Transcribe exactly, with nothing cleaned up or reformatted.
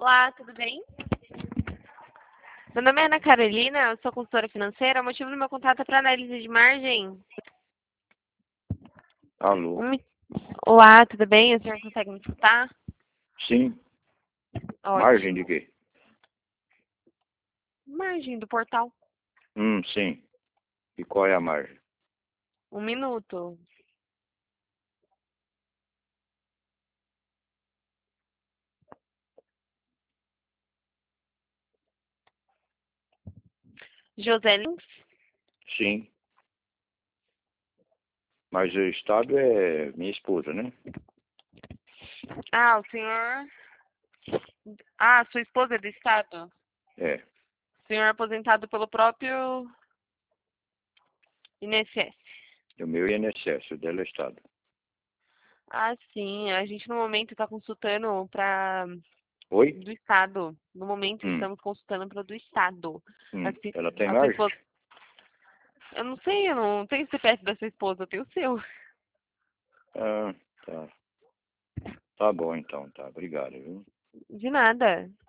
Olá, tudo bem? Meu nome é Ana Carolina, eu sou consultora financeira. O motivo do meu contato é para análise de margem. Alô? Um mi- Olá, tudo bem? O senhor consegue me escutar? Sim. Margem de Ótimo. quê? Margem do portal. Hum, sim. E qual é a margem? Um minuto. José Lins? Sim. Mas o estado é minha esposa, né? Ah, o senhor... Ah, sua esposa é do Estado? É. O senhor é aposentado pelo próprio I N S S. O meu I N S S, o dela é estado. Ah, sim. A gente, no momento, está consultando para... Oi? do Estado. No momento, Hum, estamos consultando para o do Estado. A, hum. fi- Ela tem a sua margem? esposa... Eu não sei, eu não tenho o C P F da sua esposa, eu tenho o seu. Ah, tá. Tá bom então, tá. Obrigado, viu? De nada.